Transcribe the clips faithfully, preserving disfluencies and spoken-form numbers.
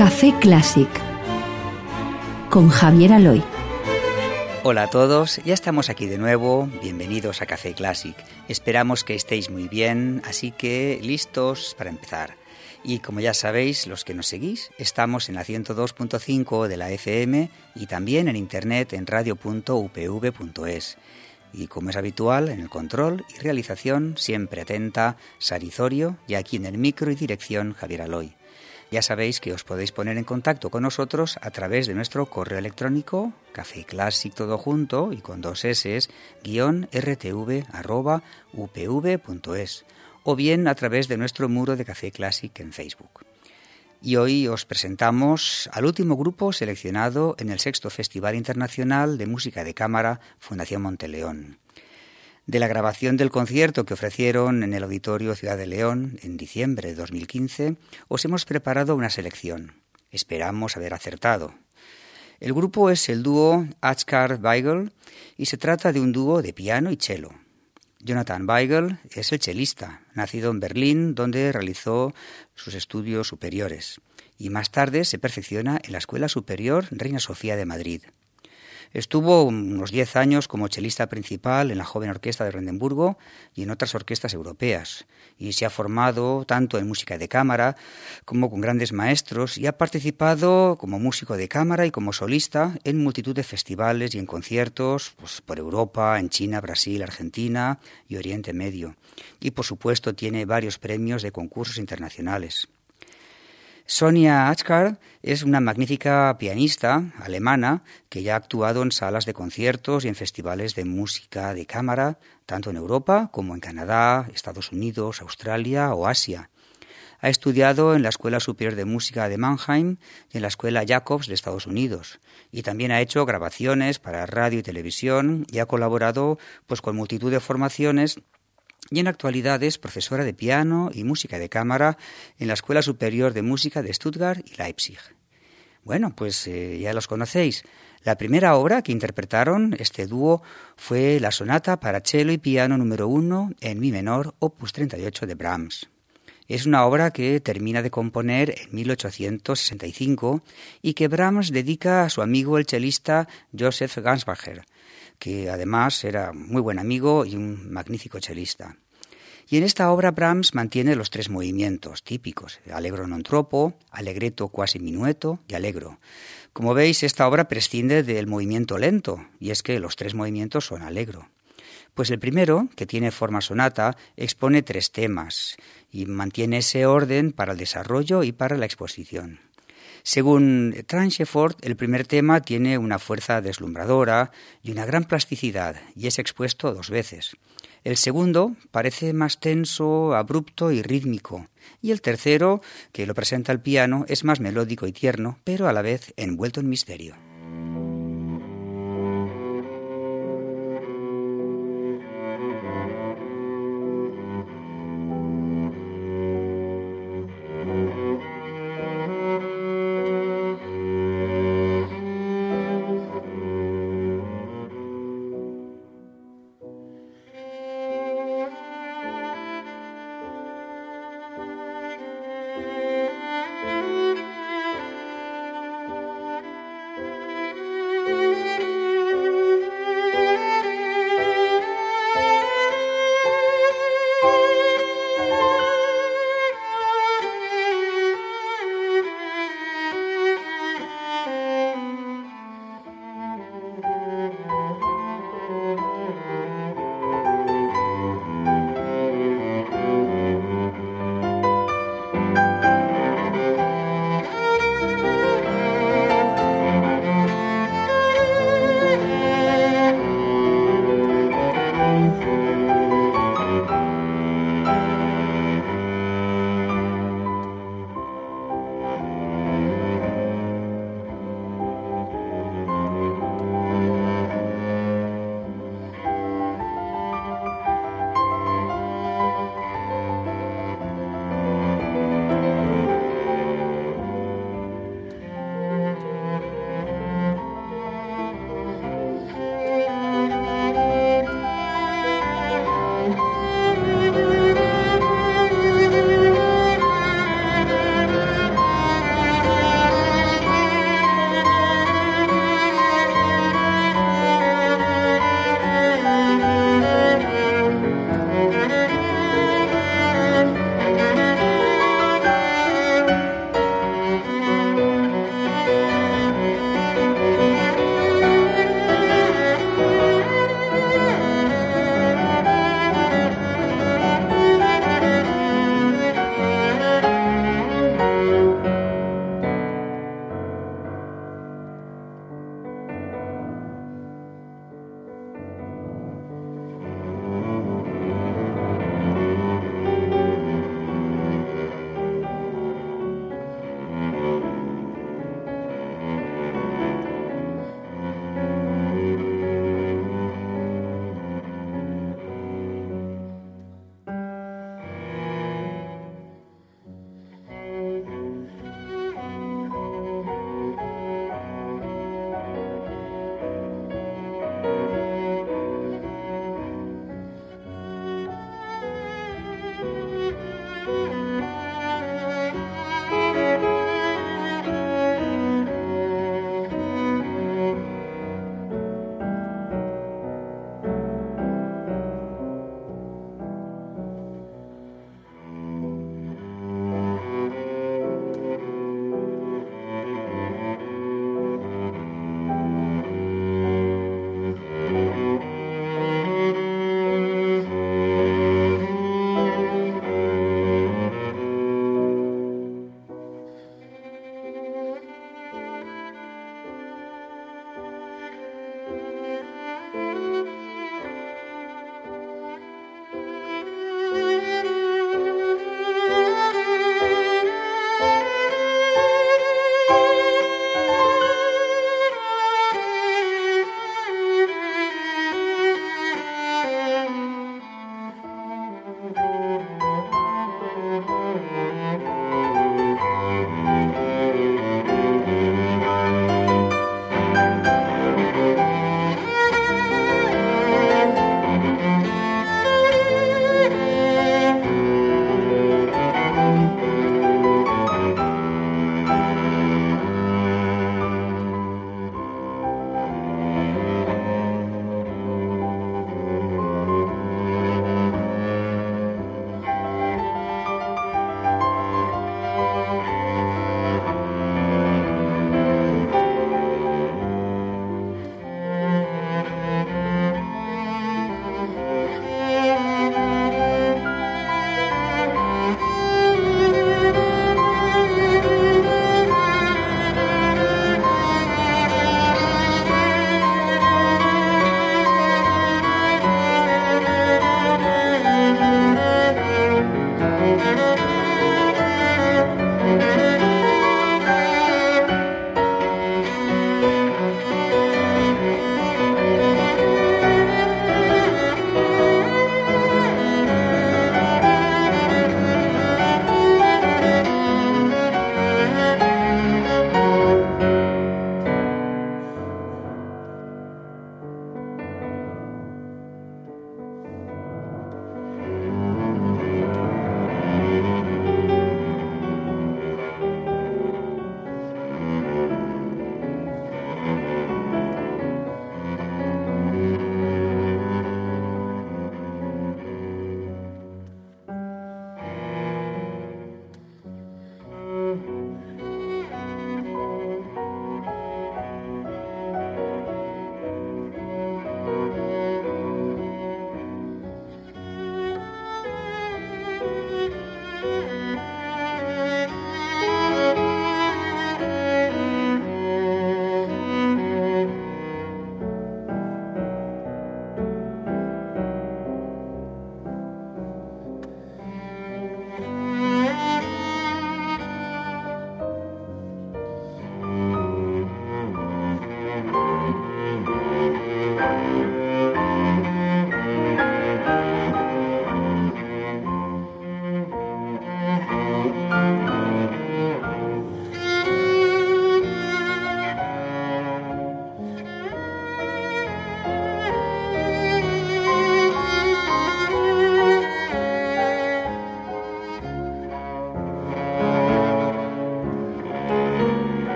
Café Clásic con Javier Aloy. Hola a todos, ya estamos aquí de nuevo, bienvenidos a Café Clásic. Esperamos que estéis muy bien, así que listos para empezar. Y como ya sabéis, los que nos seguís, estamos en la ciento dos punto cinco de la F M y también en internet en radio punto u p v punto es. Y como es habitual, en el control y realización, siempre atenta, Sarizorio, y aquí en el micro y dirección, Javier Aloy. Ya sabéis que os podéis poner en contacto con nosotros a través de nuestro correo electrónico, cafeclásic todo junto y con dos eses, guión rtv arroba upv punto es, o bien a través de nuestro muro de Café Clásic en Facebook. Y hoy os presentamos al último grupo seleccionado en el sexto Festival Internacional de Música de Cámara Fundación Monteleón. De la grabación del concierto que ofrecieron en el Auditorio Ciudad de León en diciembre de dos mil quince, os hemos preparado una selección. Esperamos haber acertado. El grupo es el dúo Achcar-Weigel y se trata de un dúo de piano y cello. Jonathan Weigel es el chelista, nacido en Berlín, donde realizó sus estudios superiores, y más tarde se perfecciona en la Escuela Superior Reina Sofía de Madrid. Estuvo unos diez años como chelista principal en la Joven Orquesta de Brandenburgo y en otras orquestas europeas, y se ha formado tanto en música de cámara como con grandes maestros, y ha participado como músico de cámara y como solista en multitud de festivales y en conciertos pues, por Europa, en China, Brasil, Argentina y Oriente Medio. Y por supuesto tiene varios premios de concursos internacionales. Sonia Achcar es una magnífica pianista alemana que ya ha actuado en salas de conciertos y en festivales de música de cámara, tanto en Europa como en Canadá, Estados Unidos, Australia o Asia. Ha estudiado en la Escuela Superior de Música de Mannheim y en la Escuela Jacobs de Estados Unidos. Y también ha hecho grabaciones para radio y televisión y ha colaborado pues, con multitud de formaciones. Y en la actualidad es profesora de piano y música de cámara en la Escuela Superior de Música de Stuttgart y Leipzig. Bueno, pues eh, ya los conocéis. La primera obra que interpretaron este dúo fue la sonata para cello y piano número uno en mi menor, opus treinta y ocho de Brahms. Es una obra que termina de componer en mil ochocientos sesenta y cinco y que Brahms dedica a su amigo el chelista Joseph Gansbacher, que además era muy buen amigo y un magnífico chelista. Y en esta obra Brahms mantiene los tres movimientos típicos, allegro non troppo, allegretto quasi minueto y allegro. Como veis, esta obra prescinde del movimiento lento, y es que los tres movimientos son allegro. Pues el primero, que tiene forma sonata, expone tres temas y mantiene ese orden para el desarrollo y para la exposición. Según Tranchefort, el primer tema tiene una fuerza deslumbradora y una gran plasticidad y es expuesto dos veces. El segundo parece más tenso, abrupto y rítmico. Y el tercero, que lo presenta el piano, es más melódico y tierno, pero a la vez envuelto en misterio.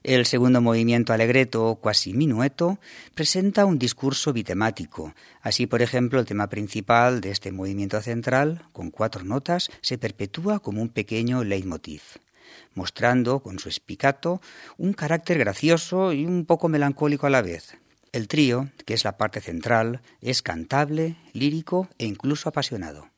El segundo movimiento allegretto, quasi minueto, presenta un discurso bitemático. Así, por ejemplo, el tema principal de este movimiento central, con cuatro notas, se perpetúa como un pequeño leitmotiv, mostrando con su spiccato un carácter gracioso y un poco melancólico a la vez. El trío, que es la parte central, es cantable, lírico e incluso apasionado.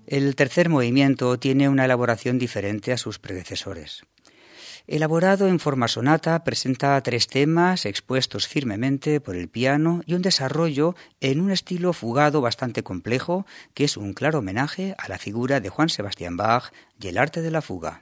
El tercer movimiento tiene una elaboración diferente a sus predecesores. Elaborado en forma sonata, presenta tres temas expuestos firmemente por el piano y un desarrollo en un estilo fugado bastante complejo, que es un claro homenaje a la figura de Juan Sebastián Bach y el arte de la fuga.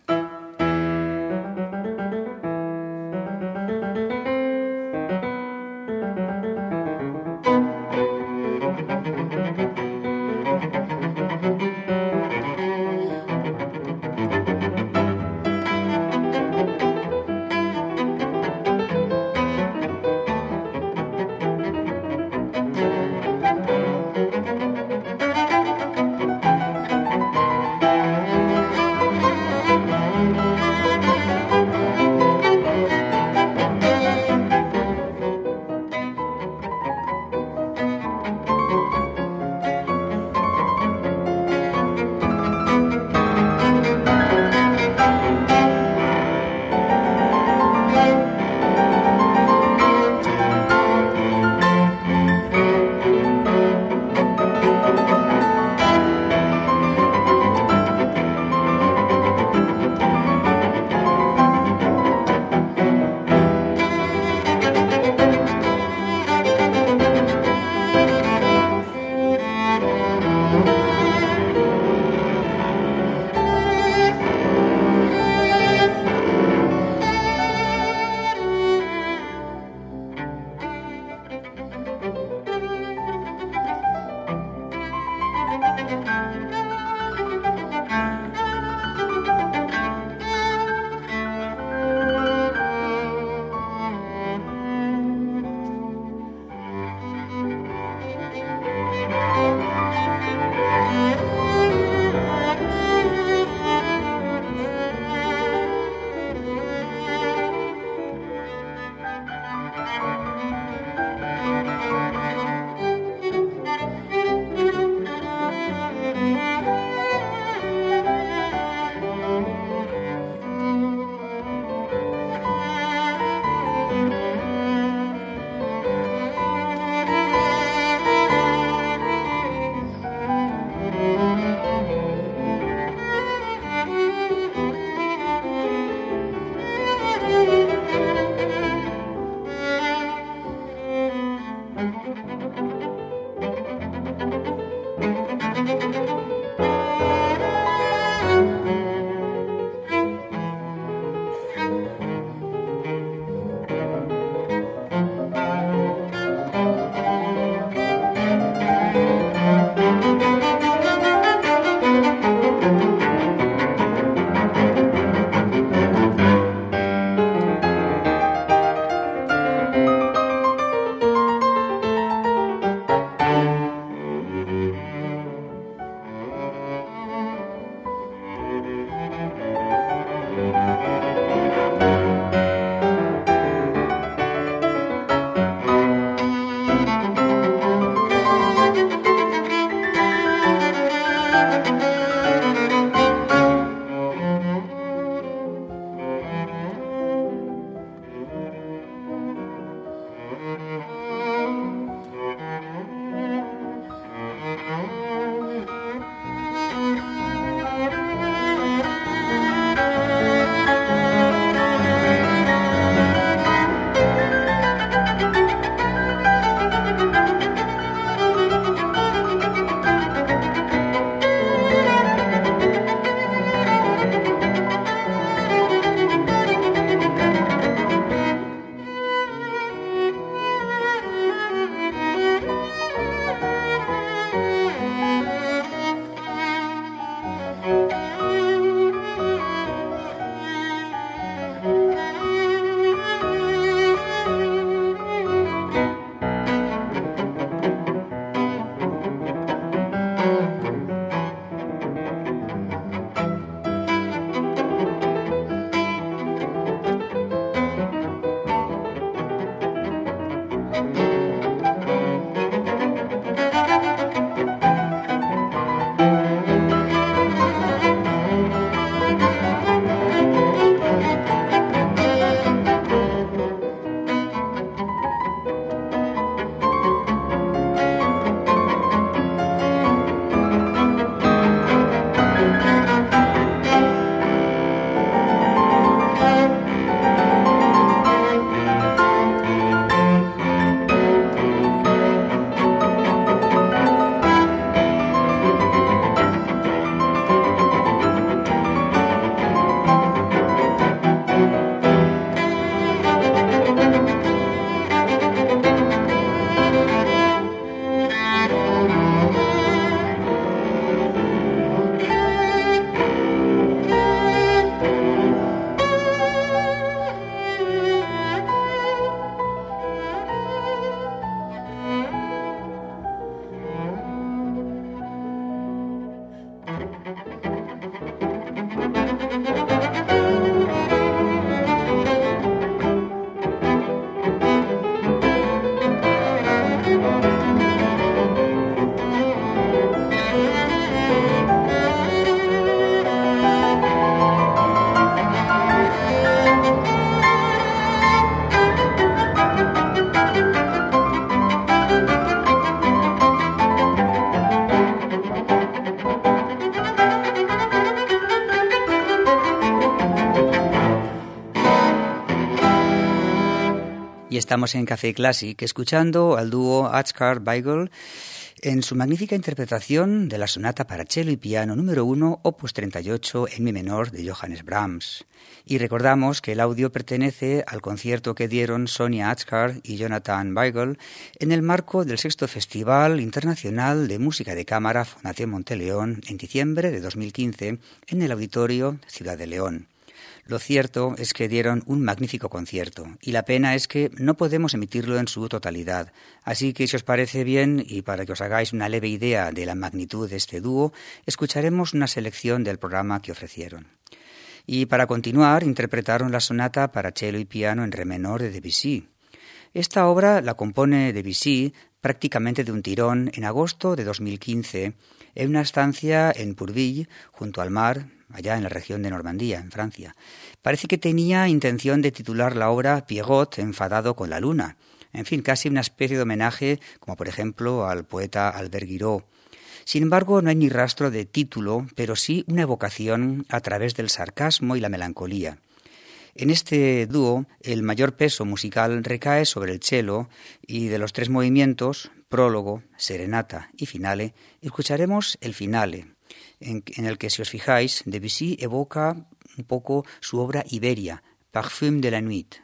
Y estamos en Café Classic escuchando al dúo Atzcar-Weigl en su magnífica interpretación de la sonata para cello y piano número uno, opus treinta y ocho en mi menor de Johannes Brahms. Y recordamos que el audio pertenece al concierto que dieron Sonia Atzcar y Jonathan Weigl en el marco del sexto Festival Internacional de Música de Cámara Fundación Monteleón en diciembre de dos mil quince en el Auditorio Ciudad de León. Lo cierto es que dieron un magnífico concierto y la pena es que no podemos emitirlo en su totalidad. Así que si os parece bien y para que os hagáis una leve idea de la magnitud de este dúo, escucharemos una selección del programa que ofrecieron. Y para continuar, interpretaron la sonata para cello y piano en re menor de Debussy. Esta obra la compone Debussy prácticamente de un tirón en agosto de dos mil quince en una estancia en Pourville, junto al mar, allá en la región de Normandía, en Francia. Parece que tenía intención de titular la obra Pierrot enfadado con la luna. En fin, casi una especie de homenaje, como por ejemplo al poeta Albert Guiraud. Sin embargo, no hay ni rastro de título, pero sí una evocación a través del sarcasmo y la melancolía. En este dúo, el mayor peso musical recae sobre el cello y de los tres movimientos, prólogo, serenata y finale, escucharemos el finale, en, en el que, si os fijáis, Debussy evoca un poco su obra Iberia, Parfum de la Nuit.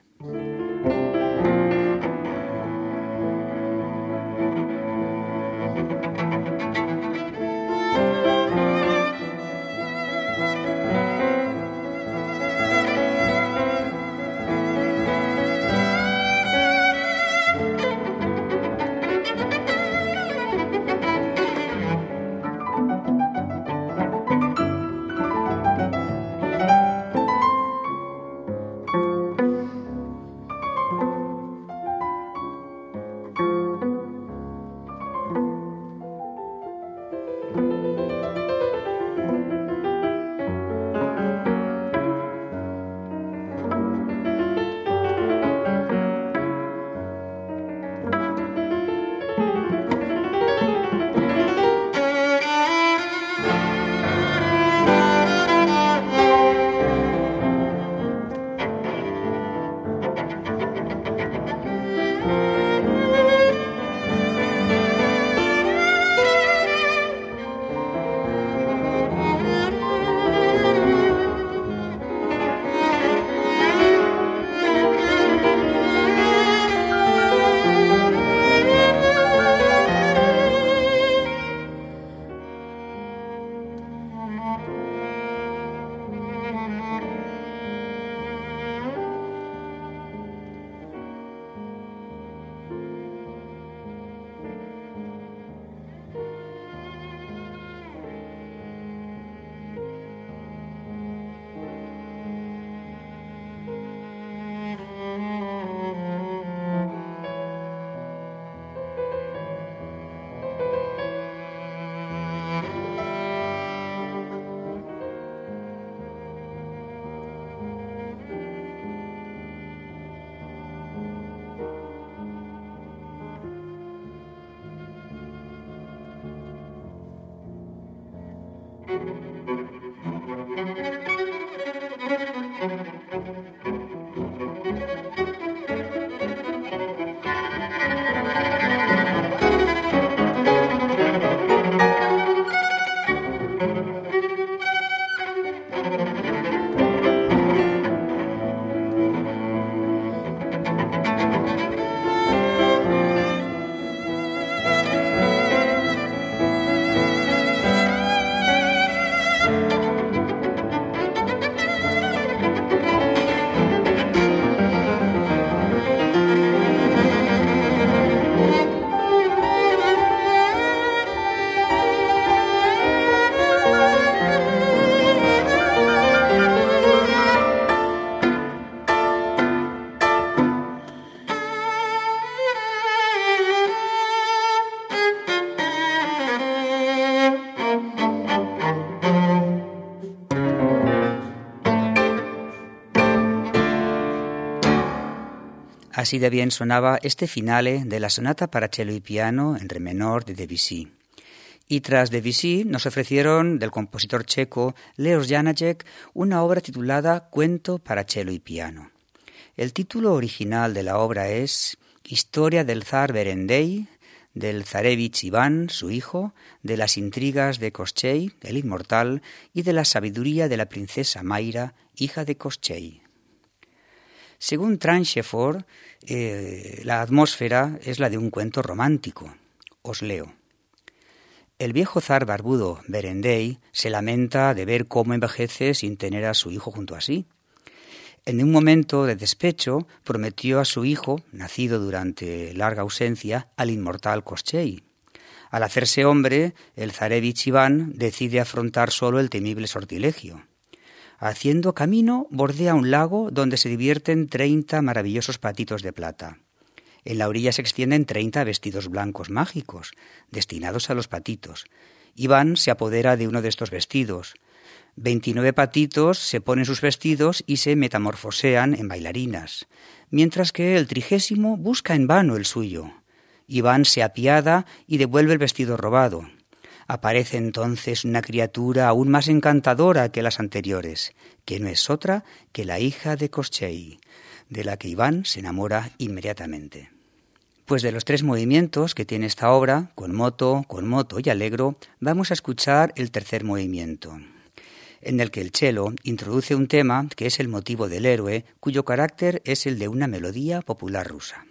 Así de bien sonaba este finale de la sonata para cello y piano en re menor de Debussy. Y tras Debussy nos ofrecieron del compositor checo Leos Janáček una obra titulada Cuento para cello y piano. El título original de la obra es Historia del zar Berendei, del zarevich Iván, su hijo, de las intrigas de Koschei, el inmortal, y de la sabiduría de la princesa Mayra, hija de Koschei. Según Tranchefort, eh, la atmósfera es la de un cuento romántico. Os leo. El viejo zar barbudo Berendei se lamenta de ver cómo envejece sin tener a su hijo junto a sí. En un momento de despecho, prometió a su hijo, nacido durante larga ausencia, al inmortal Koschei. Al hacerse hombre, el zarevich Iván decide afrontar solo el temible sortilegio. Haciendo camino, bordea un lago donde se divierten treinta maravillosos patitos de plata. En la orilla se extienden treinta vestidos blancos mágicos, destinados a los patitos. Iván se apodera de uno de estos vestidos. Veintinueve patitos se ponen sus vestidos y se metamorfosean en bailarinas, mientras que el trigésimo busca en vano el suyo. Iván se apiada y devuelve el vestido robado. Aparece entonces una criatura aún más encantadora que las anteriores, que no es otra que la hija de Koschei, de la que Iván se enamora inmediatamente. Pues de los tres movimientos que tiene esta obra, con moto, con moto y allegro, vamos a escuchar el tercer movimiento, en el que el cello introduce un tema que es el motivo del héroe, cuyo carácter es el de una melodía popular rusa.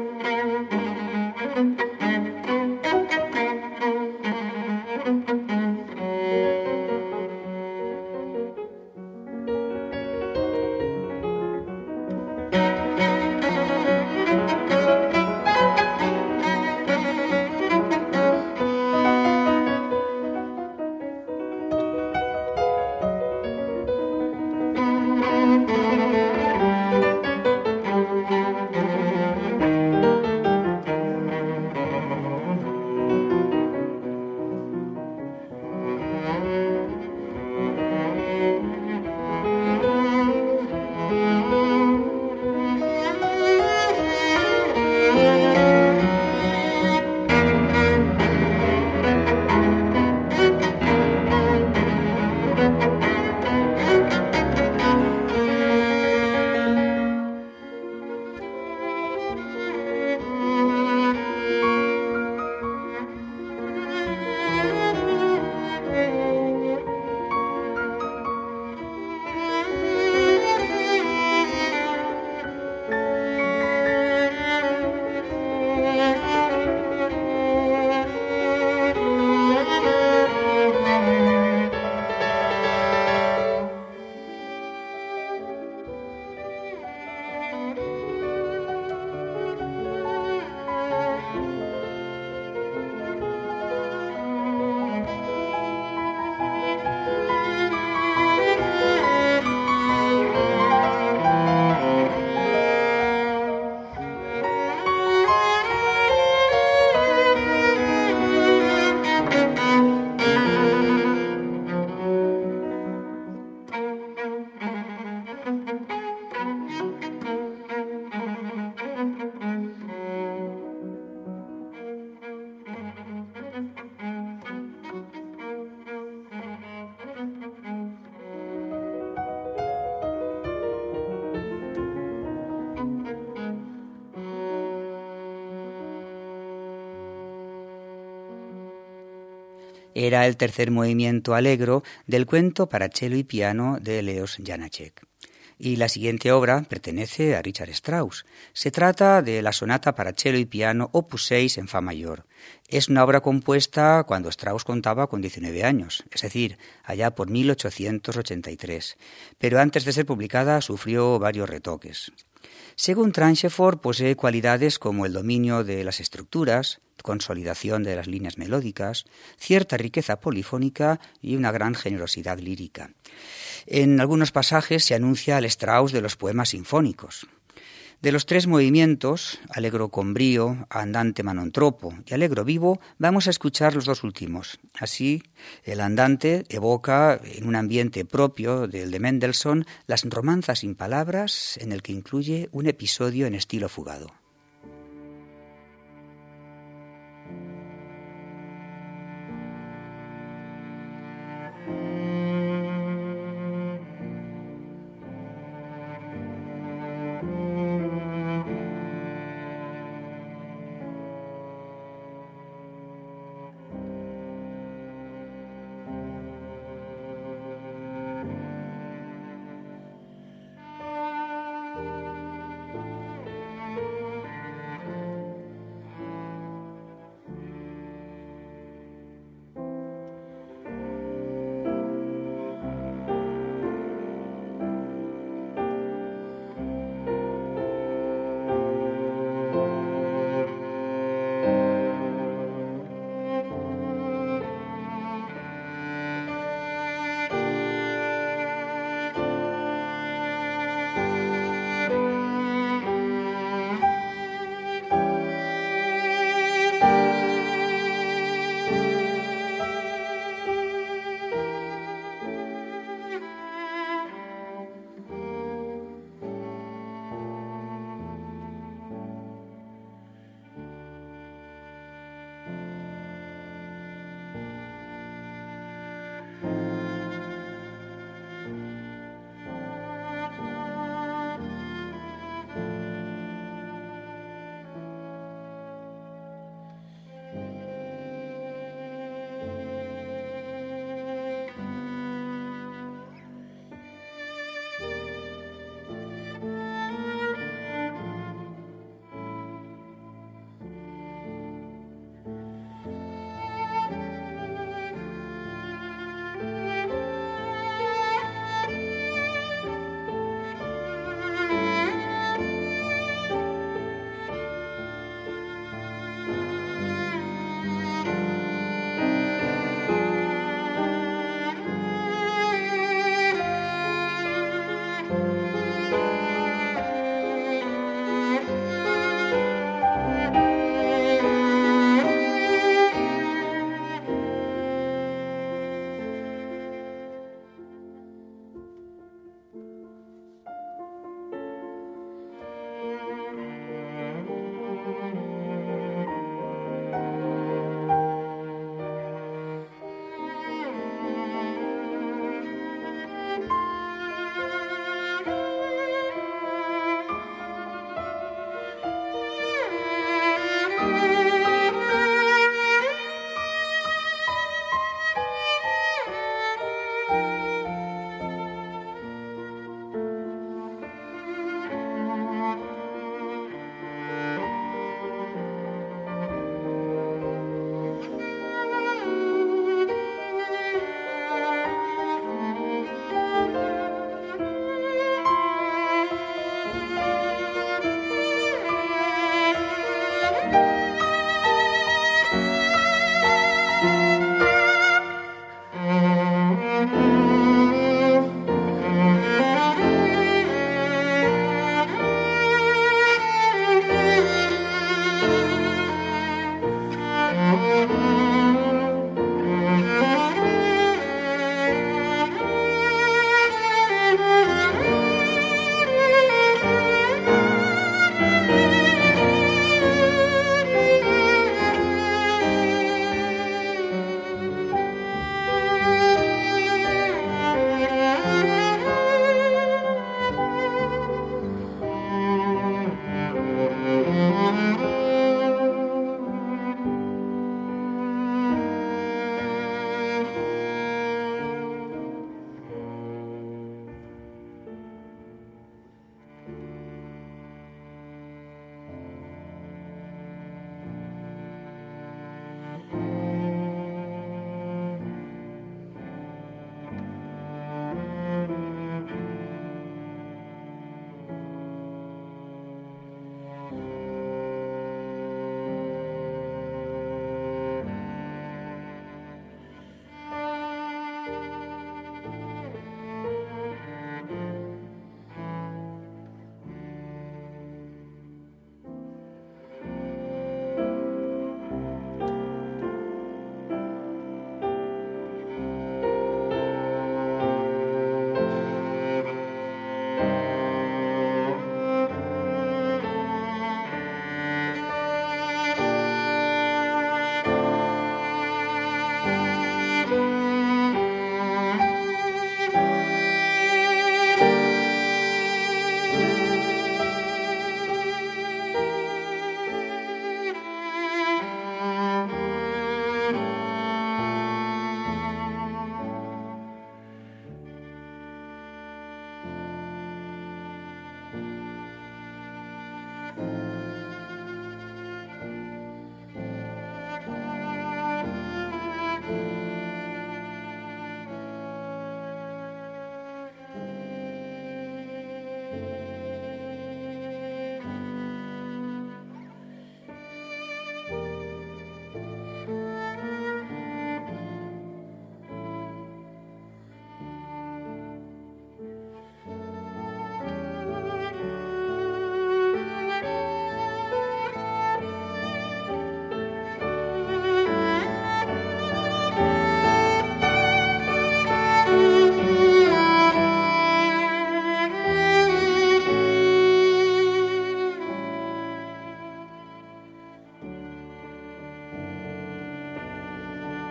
Era el tercer movimiento allegro del cuento para cello y piano de Leos Janáček. Y la siguiente obra pertenece a Richard Strauss. Se trata de la sonata para cello y piano opus seis en fa mayor. Es una obra compuesta cuando Strauss contaba con diecinueve años, es decir, allá por mil ochocientos ochenta y tres, pero antes de ser publicada sufrió varios retoques. Según Tranchefort, posee cualidades como el dominio de las estructuras, consolidación de las líneas melódicas, cierta riqueza polifónica y una gran generosidad lírica. En algunos pasajes se anuncia el Strauss de los poemas sinfónicos. De los tres movimientos, allegro con brío, andante manontropo y allegro vivo, vamos a escuchar los dos últimos. Así, el andante evoca, en un ambiente propio del de Mendelssohn, las romanzas sin palabras, en el que incluye un episodio en estilo fugado.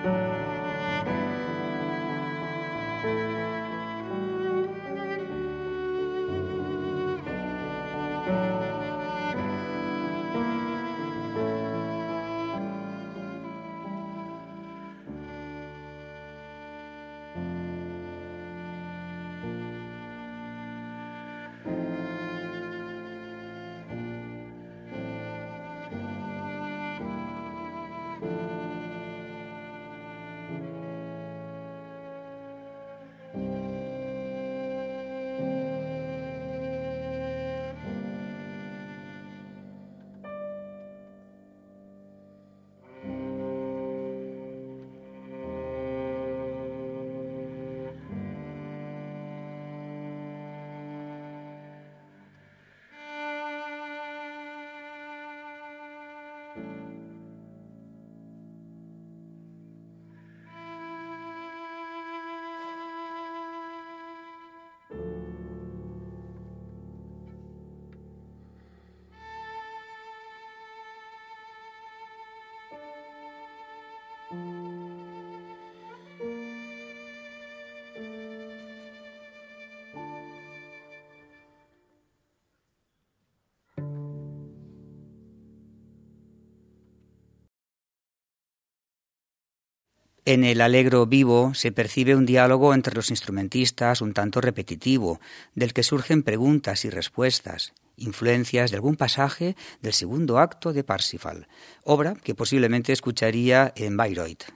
En el Allegro vivo se percibe un diálogo entre los instrumentistas un tanto repetitivo, del que surgen preguntas y respuestas, influencias de algún pasaje del segundo acto de Parsifal, obra que posiblemente escucharía en Bayreuth.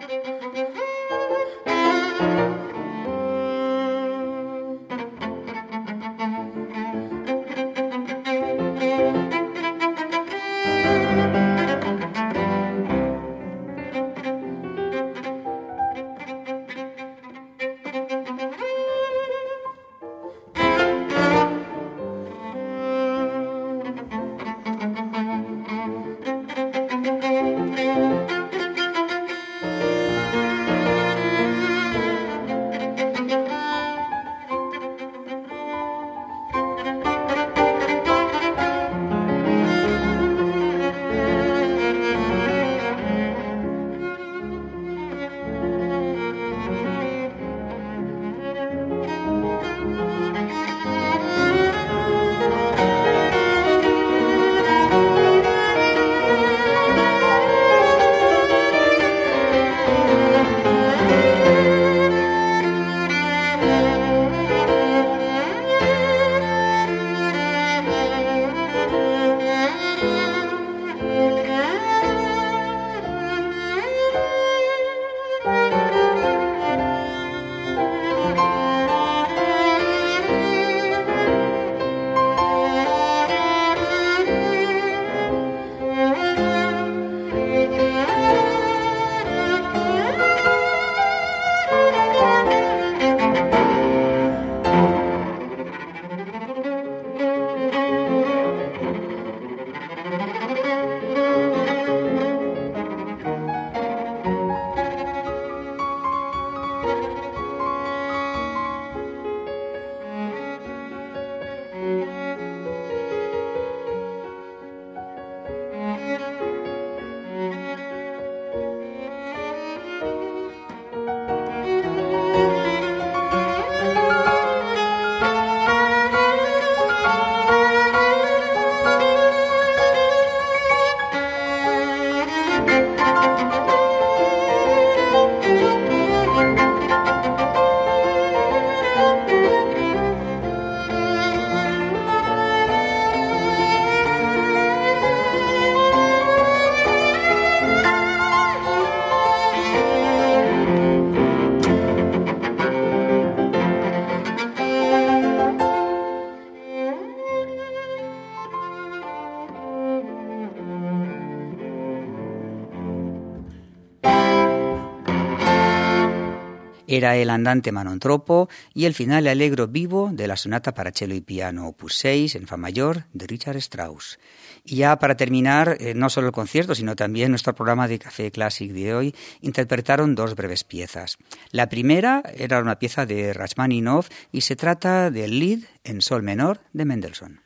Era el andante Manontropo y el final allegro vivo de la sonata para cello y piano opus seis en fa mayor de Richard Strauss. Y ya para terminar, eh, no solo el concierto, sino también nuestro programa de Café Classic de hoy, interpretaron dos breves piezas. La primera era una pieza de Rachmaninoff y se trata del Lied en sol menor de Mendelssohn.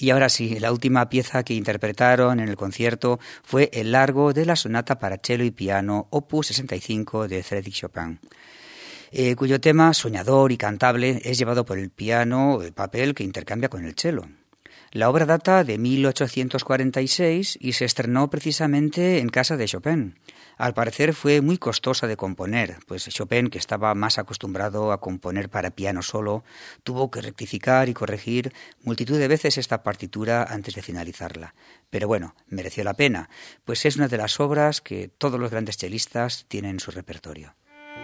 Y ahora sí, la última pieza que interpretaron en el concierto fue el largo de la sonata para cello y piano opus sesenta y cinco de Frédéric Chopin, eh, cuyo tema soñador y cantable es llevado por el piano, el papel que intercambia con el cello. La obra data de mil ochocientos cuarenta y seis y se estrenó precisamente en casa de Chopin. Al parecer fue muy costosa de componer, pues Chopin, que estaba más acostumbrado a componer para piano solo, tuvo que rectificar y corregir multitud de veces esta partitura antes de finalizarla. Pero bueno, mereció la pena, pues es una de las obras que todos los grandes chelistas tienen en su repertorio.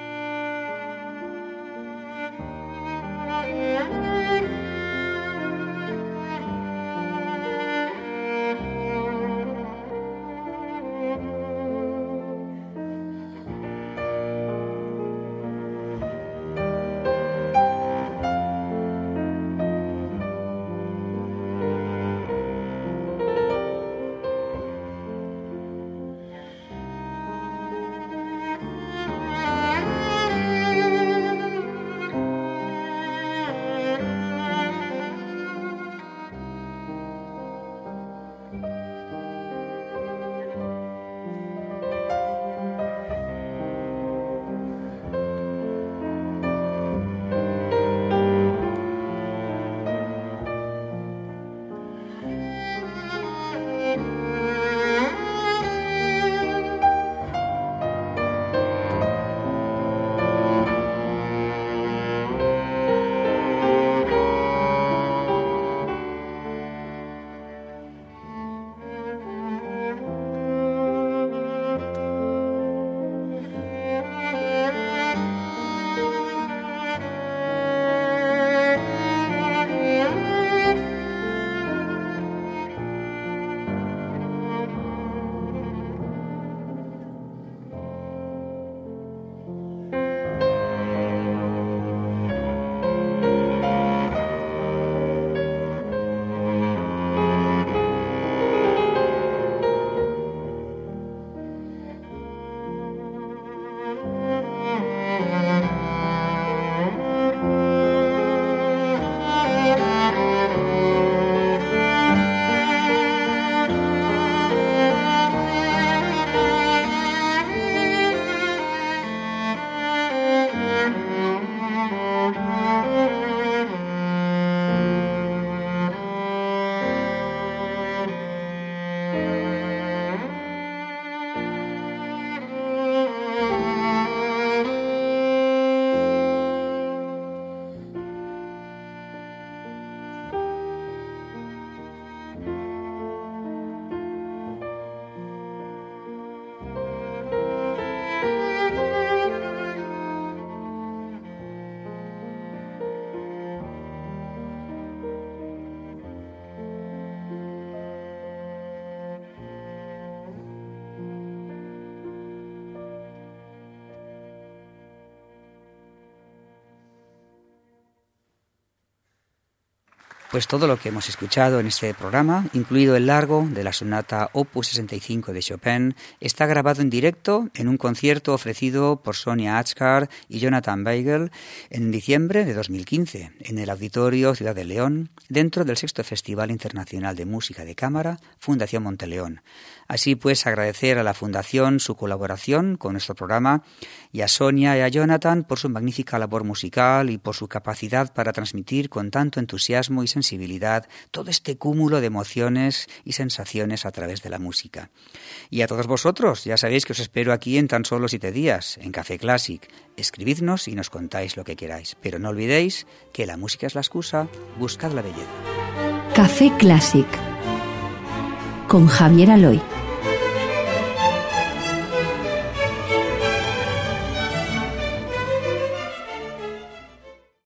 Pues todo lo que hemos escuchado en este programa, incluido el largo de la sonata opus sesenta y cinco de Chopin, está grabado en directo en un concierto ofrecido por Sonia Achcar y Jonathan Weigel en diciembre de dos mil quince, en el Auditorio Ciudad de León, dentro del sexto Festival Internacional de Música de Cámara, Fundación Monteleón. Así pues, agradecer a la Fundación su colaboración con nuestro programa y a Sonia y a Jonathan por su magnífica labor musical y por su capacidad para transmitir con tanto entusiasmo y sensibilidad todo este cúmulo de emociones y sensaciones a través de la música. Y a todos vosotros, ya sabéis que os espero aquí en tan solo siete días, en Café Clásic. Escribidnos y nos contáis lo que queráis, pero no olvidéis que la música es la excusa, buscad la belleza. Café Clásic con Javier Aloy.